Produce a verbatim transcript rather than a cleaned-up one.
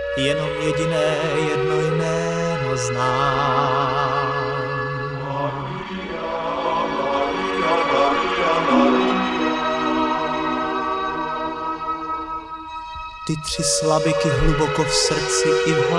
jenom jediné jedno jméno znám. Ty tři slabiky hluboko v srdci i v hlavě